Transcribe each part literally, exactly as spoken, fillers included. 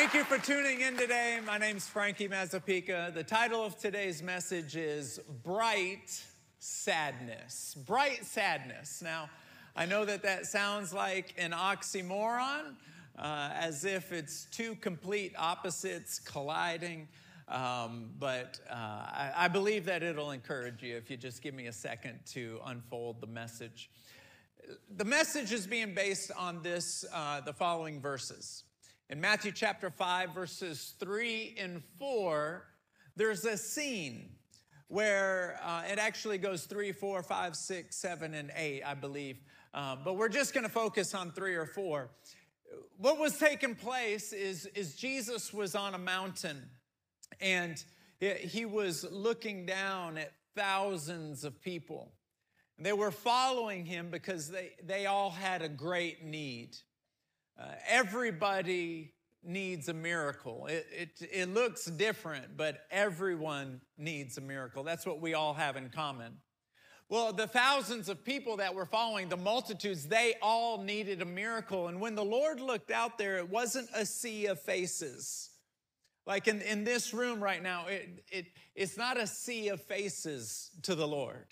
Thank you for tuning in today. My name's Frankie Mazzapica. The title of today's message is Bright Sadness. Bright Sadness. Now, I know that that sounds like an oxymoron, uh, as if it's two complete opposites colliding. Um, but uh, I, I believe that it'll encourage you if you just give me a second to unfold the message. The message is being based on this, uh, the following verses. In Matthew chapter five, verses three and four, there's a scene where uh, it actually goes three, four, five, six, seven, and eight, I believe. Uh, but we're just going to focus on three or four. What was taking place is, is Jesus was on a mountain, and he was looking down at thousands of people. They were following him because they, they all had a great need. Uh, everybody needs a miracle. It, it, it looks different, but everyone needs a miracle. That's what we all have in common. Well, the thousands of people that were following, the multitudes, they all needed a miracle. And when the Lord looked out there, it wasn't a sea of faces. Like in, in this room right now, it, it, it's not a sea of faces to the Lord.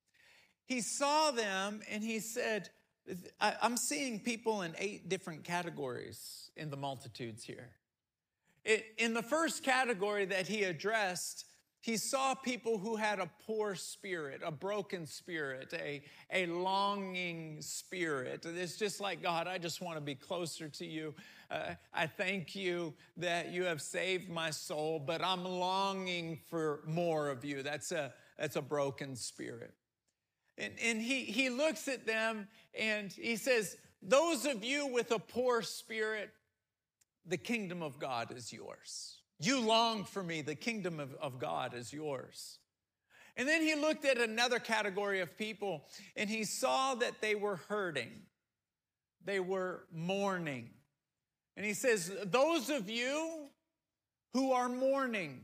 He saw them and he said, I'm seeing people in eight different categories in the multitudes here. It, in the first category that he addressed, he saw people who had a poor spirit, a broken spirit, a, a longing spirit. It's just like, God, I just want to be closer to you. Uh, I thank you that you have saved my soul, but I'm longing for more of you. That's a, that's a broken spirit. And, and he, he looks at them and he says, those of you with a poor spirit, the kingdom of God is yours. You long for me, the kingdom of, of God is yours. And then he looked at another category of people and he saw that they were hurting. They were mourning. And he says, those of you who are mourning,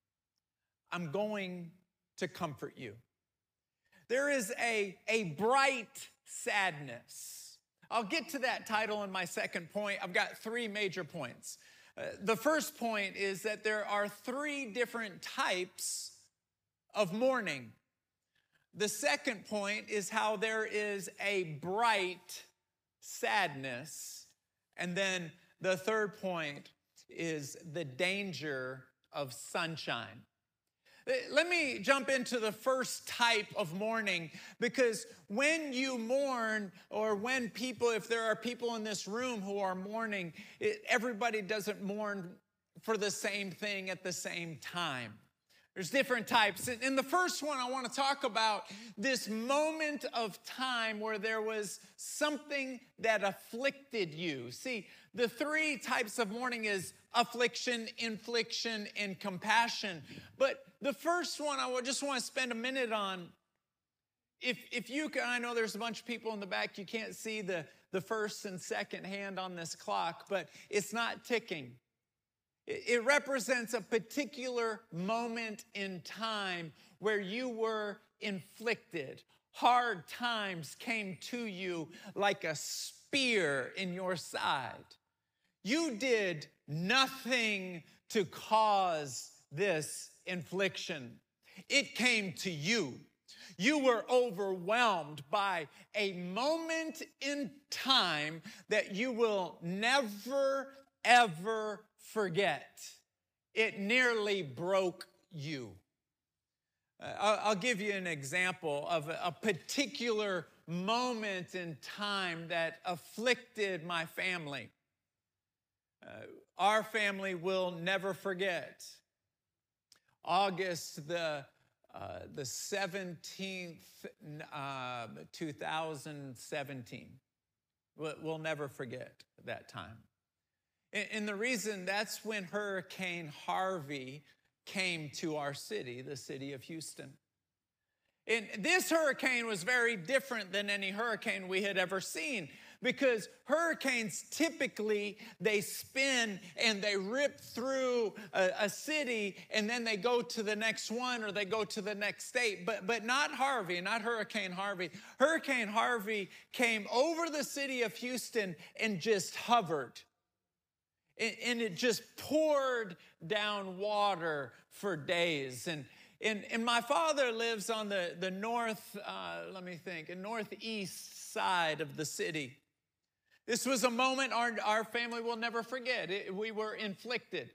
I'm going to comfort you. There is a, a bright sadness. I'll get to that title in my second point. I've got three major points. Uh, the first point is that there are three different types of mourning. The second point is how there is a bright sadness. And then the third point is the danger of sunshine. Let me jump into the first type of mourning, because when you mourn, or when people, if there are people in this room who are mourning, it, everybody doesn't mourn for the same thing at the same time. There's different types. In the first one, I want to talk about this moment of time where there was something that afflicted you. See, the three types of mourning is affliction, infliction, and compassion. But the first one I just want to spend a minute on. If if you can, I know there's a bunch of people in the back, you can't see the, the first and second hand on this clock, but it's not ticking. It represents a particular moment in time where you were inflicted. Hard times came to you like a spear in your side. You did nothing to cause this infliction. It came to you. You were overwhelmed by a moment in time that you will never, ever forget. It nearly broke you. Uh, I'll, I'll give you an example of a, a particular moment in time that afflicted my family. Uh, our family will never forget. August the uh, the seventeenth, uh, two thousand seventeen. We'll, we'll never forget that time. And the reason, that's when Hurricane Harvey came to our city, the city of Houston. And this hurricane was very different than any hurricane we had ever seen, because hurricanes typically, they spin and they rip through a, a city and then they go to the next one or they go to the next state. But, but not Harvey, not Hurricane Harvey. Hurricane Harvey came over the city of Houston and just hovered. And, and it just poured down water for days. And, and, and my father lives on the, the north, uh, let me think, northeast side of the city. This was a moment our, our family will never forget. It, we were inflicted.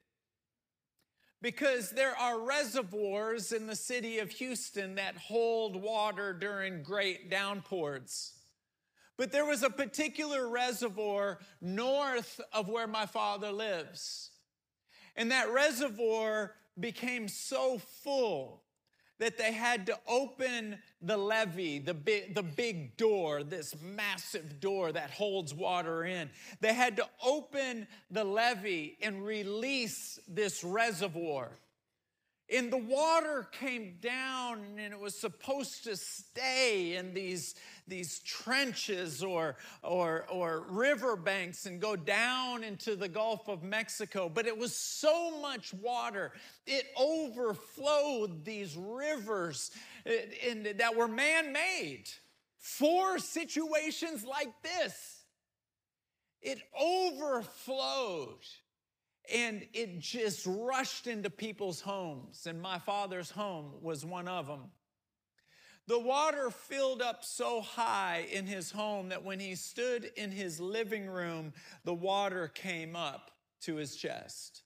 Because there are reservoirs in the city of Houston that hold water during great downpours. But there was a particular reservoir north of where my father lives. And that reservoir became so full that they had to open the levee, the big, the big door, this massive door that holds water in. They had to open the levee and release this reservoir. And the water came down, and it was supposed to stay in these, these trenches or, or, or riverbanks and go down into the Gulf of Mexico. But it was so much water, it overflowed these rivers in, in, that were man-made for situations like this. It overflowed. And it just rushed into people's homes, and my father's home was one of them. The water filled up so high in his home that when he stood in his living room, the water came up to his chest.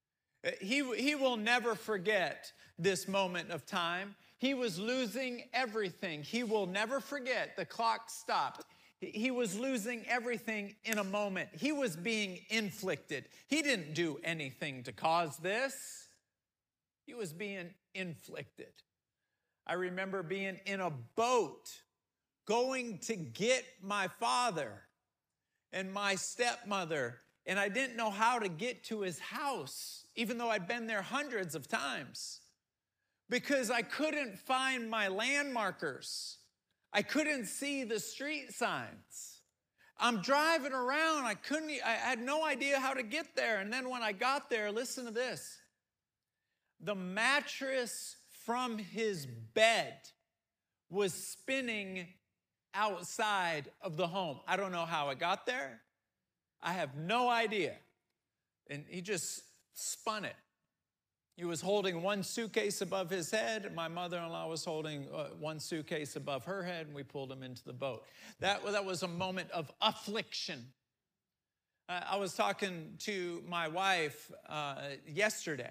He, he will never forget this moment of time. He was losing everything. He will never forget. The clock stopped. He was losing everything in a moment. He was being inflicted. He didn't do anything to cause this. He was being inflicted. I remember being in a boat going to get my father and my stepmother, and I didn't know how to get to his house, even though I'd been there hundreds of times, because I couldn't find my landmarkers. I couldn't see the street signs. I'm driving around. I couldn't, I had no idea how to get there. And then when I got there, listen to this. The mattress from his bed was spinning outside of the home. I don't know how it got there. I have no idea. And he just spun it. He was holding one suitcase above his head. My mother-in-law was holding uh, one suitcase above her head, and we pulled him into the boat. That, that was a moment of affliction. Uh, I was talking to my wife uh, yesterday,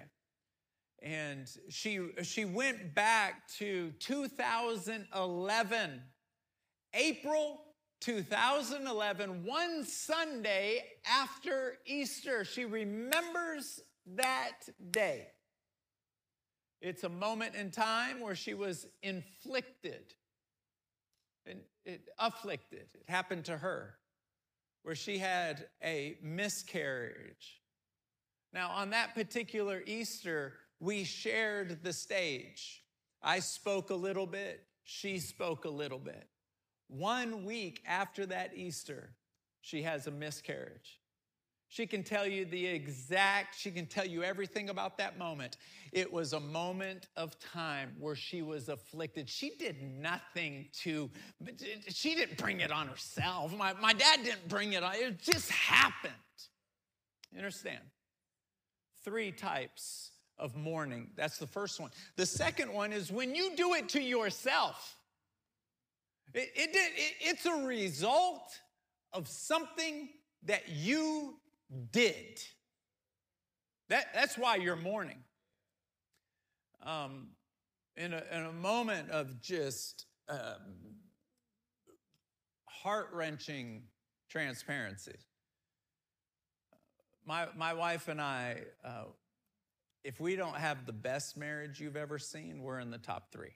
and she, she went back to two thousand eleven, April two thousand eleven, one Sunday after Easter. She remembers that day. It's a moment in time where she was inflicted, and it, afflicted. It happened to her, where she had a miscarriage. Now, on that particular Easter, we shared the stage. I spoke a little bit. She spoke a little bit. One week after that Easter, she has a miscarriage. She can tell you the exact, she can tell you everything about that moment. It was a moment of time where she was afflicted. She did nothing to, she didn't bring it on herself. My, my dad didn't bring it on, it just happened. You understand? Three types of mourning. That's the first one. The second one is when you do it to yourself. It, it, it, it's a result of something that you did. That, that's why you're mourning. Um, in, a, in a moment of just um, heart-wrenching transparency, my, my wife and I, uh, if we don't have the best marriage you've ever seen, we're in the top three.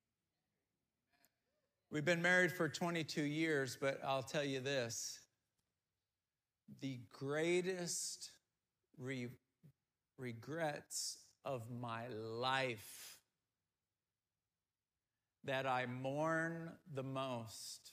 We've been married for twenty-two years, but I'll tell you this. The greatest re- regrets of my life that I mourn the most.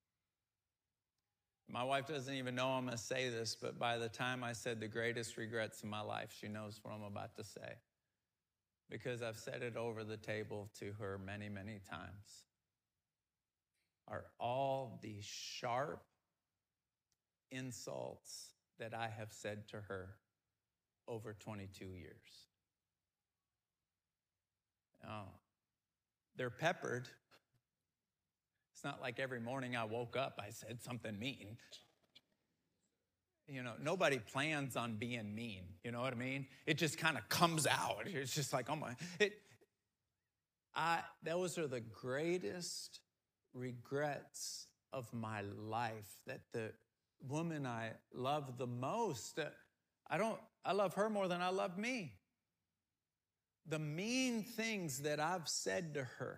My wife doesn't even know I'm going to say this, but by the time I said the greatest regrets of my life, she knows what I'm about to say, because I've said it over the table to her many, many times, are all the sharp insults that I have said to her over twenty-two years. Oh, they're peppered. It's not like every morning I woke up, I said something mean. You know, nobody plans on being mean. You know what I mean? It just kind of comes out. It's just like, oh my. It, I, those are the greatest regrets of my life, that the woman I love the most, I don't, I love her more than I love me. The mean things that I've said to her,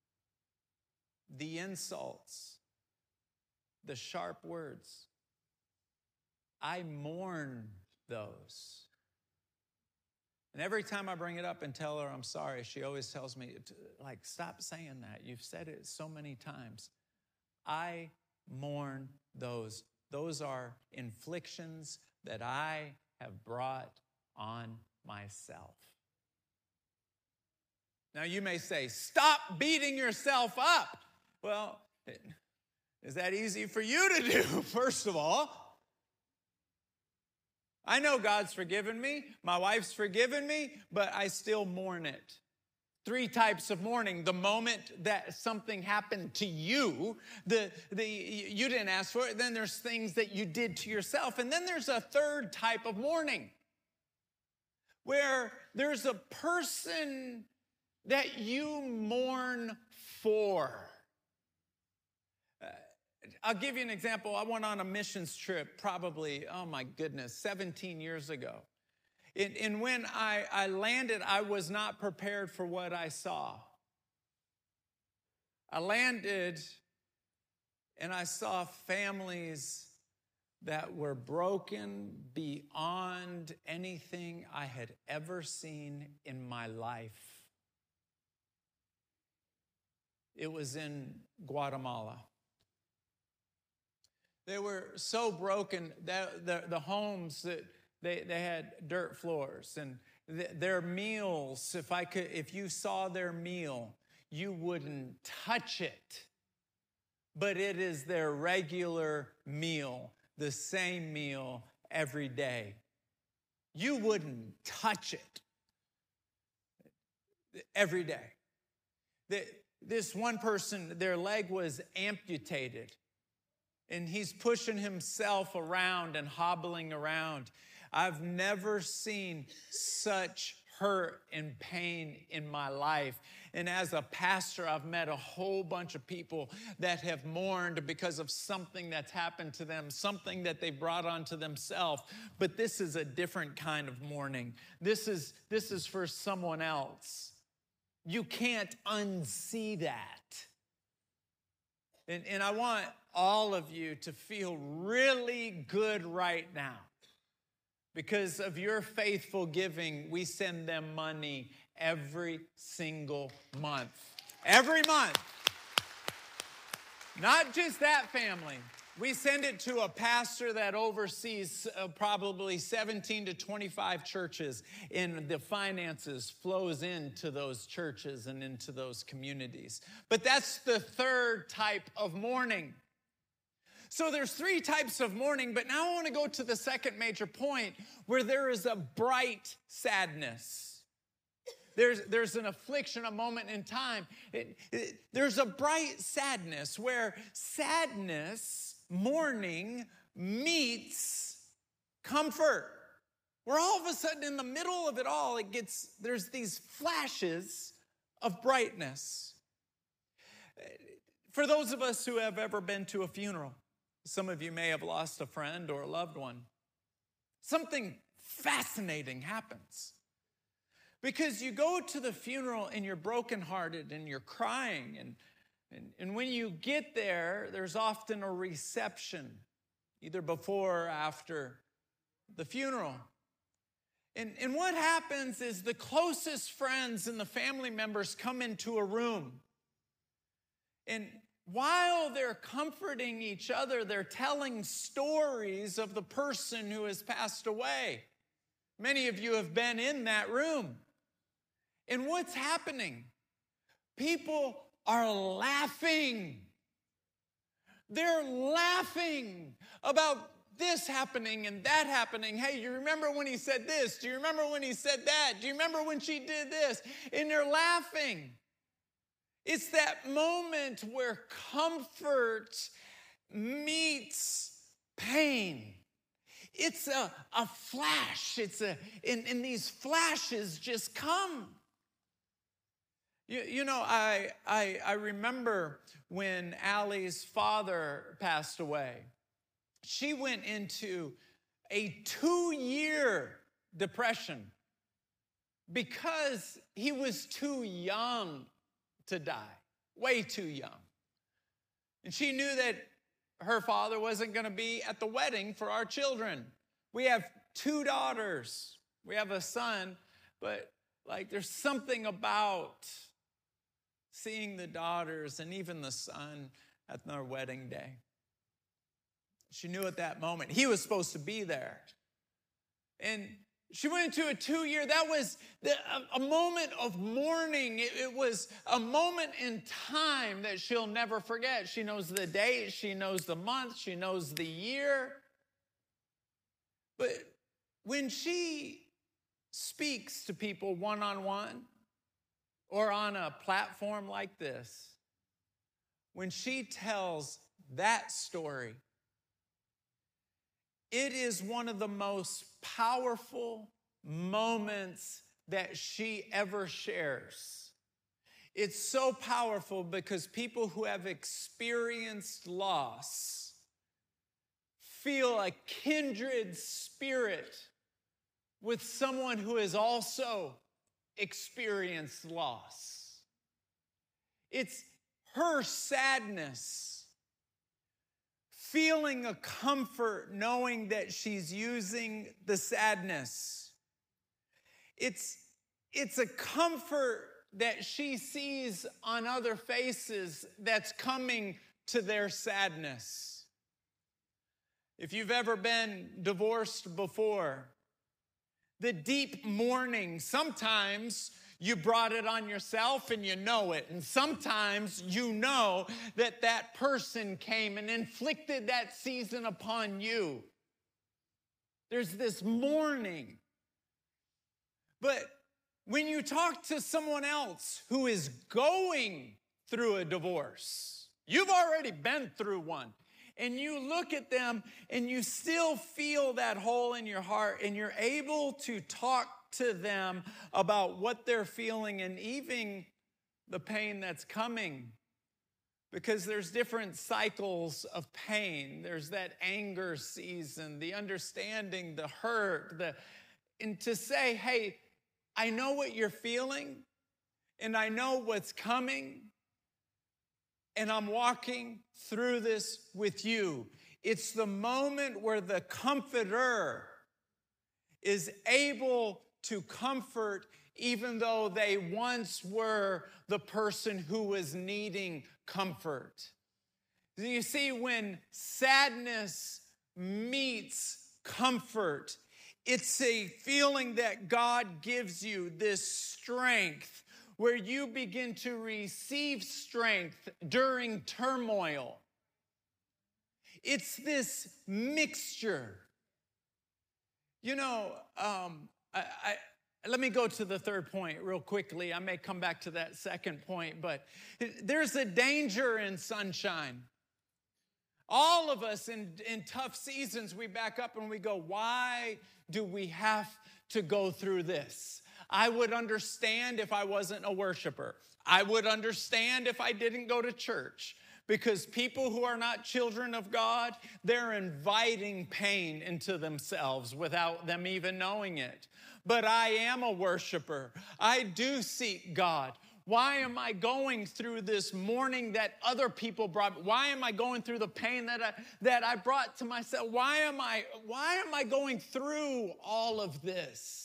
the insults, the sharp words, I mourn those. And every time I bring it up and tell her I'm sorry, she always tells me, like, stop saying that. You've said it so many times. I mourn those. Those are inflictions that I have brought on myself. Now you may say, stop beating yourself up. Well, is that easy for you to do, first of all? I know God's forgiven me, my wife's forgiven me, but I still mourn it. Three types of mourning: the moment that something happened to you, the, the, you didn't ask for it, then there's things that you did to yourself, and then there's a third type of mourning, where there's a person that you mourn for. I'll give you an example. I went on a missions trip probably, oh my goodness, seventeen years ago. And, and when I, I landed, I was not prepared for what I saw. I landed and I saw families that were broken beyond anything I had ever seen in my life. It was in Guatemala. They were so broken that the, the homes, that they, they had dirt floors, and th- their meals, if I could, if you saw their meal, you wouldn't touch it. But it is their regular meal, the same meal every day. You wouldn't touch it every day. The, this one person, their leg was amputated. And he's pushing himself around and hobbling around. I've never seen such hurt and pain in my life. And as a pastor, I've met a whole bunch of people that have mourned because of something that's happened to them, something that they brought onto themselves. But this is a different kind of mourning. This is, this is for someone else. You can't unsee that. And, and I want all of you to feel really good right now. Because of your faithful giving, we send them money every single month. Every month. Not just that family. We send it to a pastor that oversees uh, probably seventeen to twenty-five churches, and the finances flows into those churches and into those communities. But that's the third type of mourning. So there's three types of mourning, but now I want to go to the second major point, where there is a bright sadness. There's, there's an affliction, a moment in time. It, it, there's a bright sadness where sadness, mourning, meets comfort. Where all of a sudden in the middle of it all, it gets, there's these flashes of brightness. For those of us who have ever been to a funeral, some of you may have lost a friend or a loved one. Something fascinating happens. Because you go to the funeral and you're brokenhearted and you're crying. And, and, and when you get there, there's often a reception, either before or after the funeral. And, and what happens is the closest friends and the family members come into a room. And while they're comforting each other, they're telling stories of the person who has passed away. Many of you have been in that room. And what's happening? People are laughing. They're laughing about this happening and that happening. Hey, you remember when he said this? Do you remember when he said that? Do you remember when she did this? And they're laughing. It's that moment where comfort meets pain. It's a, a flash. It's a, and, and these flashes just come. You, you know, I, I, I remember when Allie's father passed away. She went into a two-year depression because he was too young to die, way too young. And she knew that her father wasn't going to be at the wedding for our children. We have two daughters. We have a son, but like there's something about seeing the daughters and even the son at their wedding day. She knew at that moment he was supposed to be there. And she went into a two-year, that was the, a, a moment of mourning. It, it was a moment in time that she'll never forget. She knows the date, she knows the month, she knows the year. But when she speaks to people one-on-one or on a platform like this, when she tells that story, it is one of the most powerful moments that she ever shares. It's so powerful because people who have experienced loss feel a kindred spirit with someone who has also experienced loss. It's her sadness, feeling a comfort knowing that she's using the sadness. It's, it's a comfort that she sees on other faces that's coming to their sadness. If you've ever been divorced before, the deep mourning, sometimes you brought it on yourself and you know it. And sometimes you know that that person came and inflicted that season upon you. There's this mourning. But when you talk to someone else who is going through a divorce, you've already been through one, and you look at them and you still feel that hole in your heart, and you're able to talk to them about what they're feeling and even the pain that's coming. Because there's different cycles of pain. There's that anger season, the understanding, the hurt, the, and to say, hey, I know what you're feeling, and I know what's coming, and I'm walking through this with you. It's the moment where the comforter is able to comfort even though they once were the person who was needing comfort. You see, when sadness meets comfort, it's a feeling that God gives you, this strength, where you begin to receive strength during turmoil. It's this mixture. You know, um, I, I, let me go to the third point real quickly. I may come back to that second point, but there's a danger in sunshine. All of us in, in tough seasons, we back up and we go, why do we have to go through this? I would understand if I wasn't a worshiper. I would understand if I didn't go to church. Because people who are not children of God, they're inviting pain into themselves without them even knowing it. But I am a worshiper. I do seek God. Why am I going through this mourning that other people brought? Why am I going through the pain that I, that I brought to myself? Why am I, why am I going through all of this?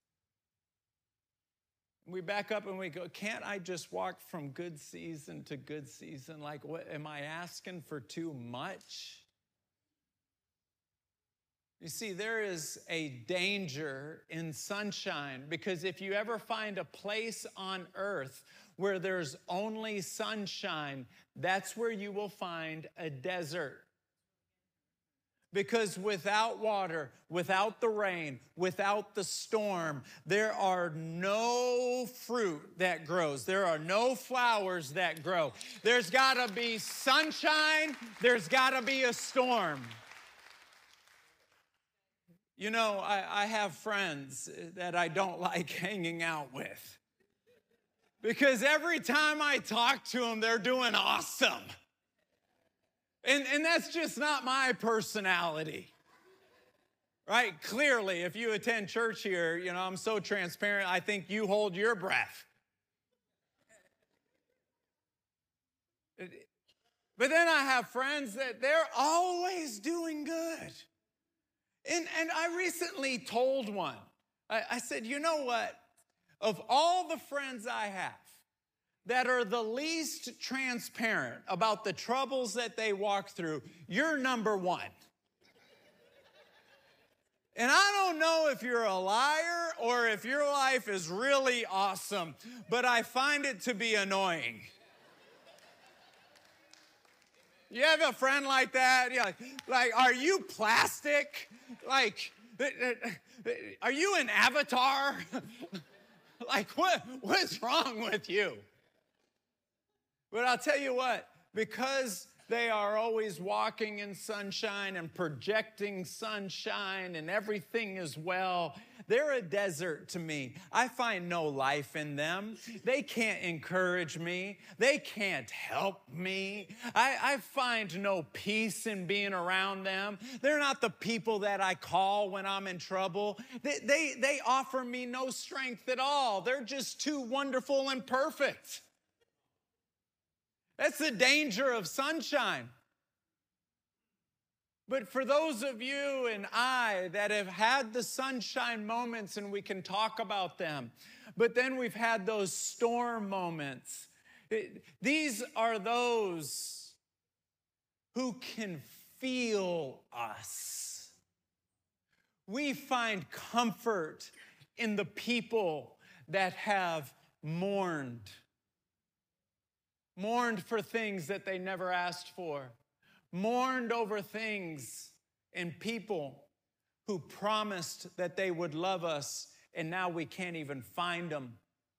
We back up and we go, can't I just walk from good season to good season? Like, what, am I asking for too much? You see, there is a danger in sunshine, because if you ever find a place on earth where there's only sunshine, that's where you will find a desert. Because without water, without the rain, without the storm, there are no fruit that grows. There are no flowers that grow. There's got to be sunshine. There's got to be a storm. You know, I, I have friends that I don't like hanging out with. Because every time I talk to them, they're doing awesome. And, and that's just not my personality, right? Clearly, if you attend church here, you know, I'm so transparent, I think you hold your breath. But then I have friends that they're always doing good. And, and I recently told one, I, I said, you know what? Of all the friends I have, that are the least transparent about the troubles that they walk through, you're number one. And I don't know if you're a liar or if your life is really awesome, but I find it to be annoying. You have a friend like that? You're like, like, are you plastic? Like, are you an avatar? Like, what, what's wrong with you? But I'll tell you what, because they are always walking in sunshine and projecting sunshine and everything is well, they're a desert to me. I find no life in them. They can't encourage me. They can't help me. I, I find no peace in being around them. They're not the people that I call when I'm in trouble. They, they, they offer me no strength at all. They're just too wonderful and perfect. That's the danger of sunshine. But for those of you and I that have had the sunshine moments and we can talk about them, but then we've had those storm moments, it, these are those who can feel us. We find comfort in the people that have mourned. Mourned for things that they never asked for. Mourned over things and people who promised that they would love us, and now we can't even find them.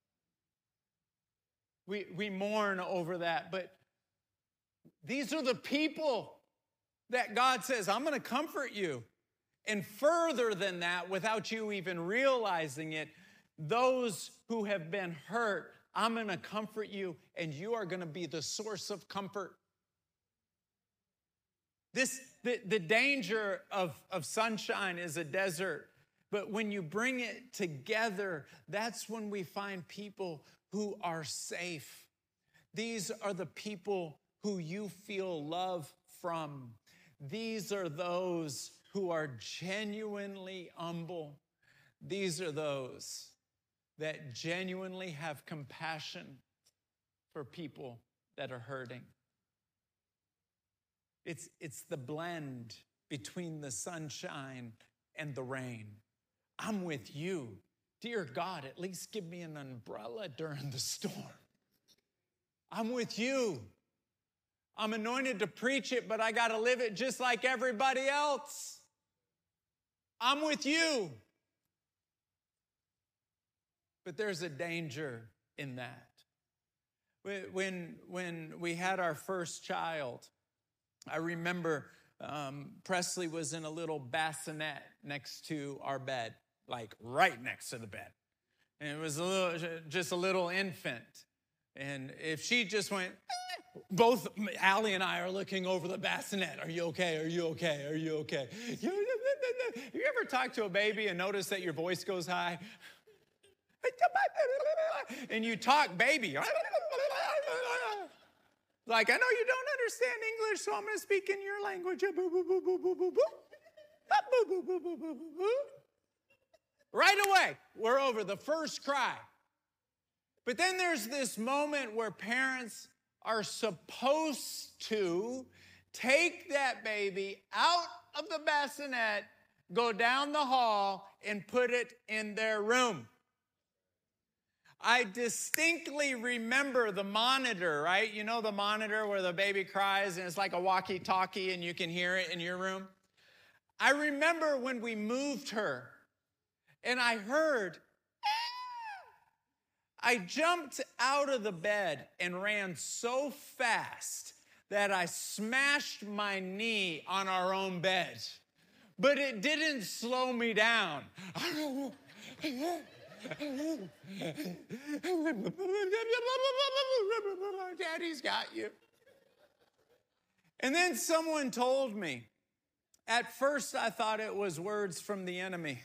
We, we mourn over that, but these are the people that God says, I'm going to comfort you. And further than that, without you even realizing it, those who have been hurt, I'm going to comfort you, and you are going to be the source of comfort. This, the, the danger of, of sunshine is a desert, but when you bring it together, that's when we find people who are safe. These are the people who you feel love from. These are those who are genuinely humble. These are those that genuinely have compassion for people that are hurting. It's, it's the blend between the sunshine and the rain. I'm with you. Dear God, at least give me an umbrella during the storm. I'm with you. I'm anointed to preach it, but I got to live it just like everybody else. I'm with you. But there's a danger in that. When, when we had our first child, I remember um, Presley was in a little bassinet next to our bed, like right next to the bed. And it was a little, just a little infant. And if she just went, eh, both Allie and I are looking over the bassinet. Are you okay? Are you okay? Are you okay? You ever talk to a baby and notice that your voice goes high? And you talk baby. Like, I know you don't understand English, so I'm going to speak in your language. Right away, we're over the first cry. But then there's this moment where parents are supposed to take that baby out of the bassinet, go down the hall, and put it in their room. I distinctly remember the monitor, right? You know the monitor where the baby cries and it's like a walkie-talkie and you can hear it in your room? I remember when we moved her and I heard, I jumped out of the bed and ran so fast that I smashed my knee on our own bed. But it didn't slow me down. Daddy's got you. And then someone told me, at first I thought it was words from the enemy.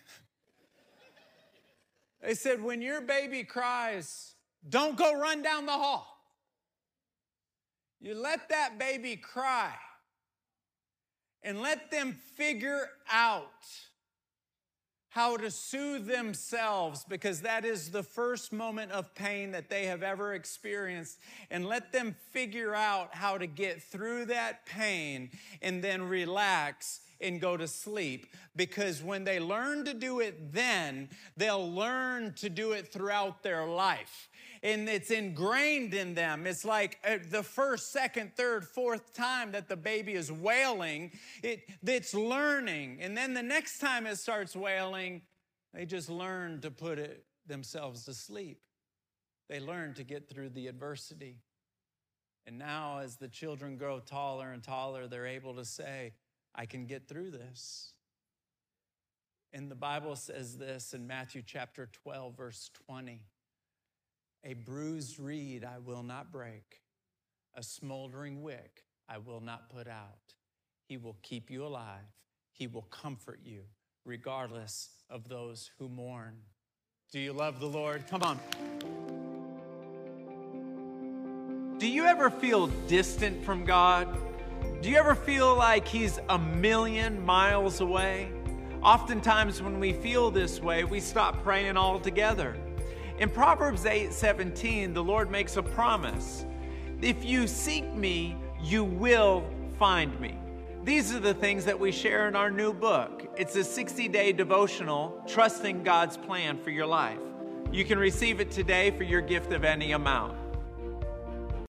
They said, when your baby cries, don't go run down the hall. You let that baby cry and let them figure out how to soothe themselves, because that is the first moment of pain that they have ever experienced, and let them figure out how to get through that pain and then relax and go to sleep. Because when they learn to do it then, they'll learn to do it throughout their life. And it's ingrained in them. It's like the first, second, third, fourth time that the baby is wailing, it, it's learning. And then the next time it starts wailing, they just learn to put it themselves to sleep. They learn to get through the adversity. And now as the children grow taller and taller, they're able to say, I can get through this. And the Bible says this in Matthew chapter twelve, verse twenty. A bruised reed I will not break. A smoldering wick I will not put out. He will keep you alive. He will comfort you, regardless of those who mourn. Do you love the Lord? Come on. Do you ever feel distant from God? Do you ever feel like He's a million miles away? Oftentimes when we feel this way, we stop praying altogether. In Proverbs eight seventeen, the Lord makes a promise. If you seek me, you will find me. These are the things that we share in our new book. It's a sixty-day devotional, Trusting God's Plan for Your Life. You can receive it today for your gift of any amount.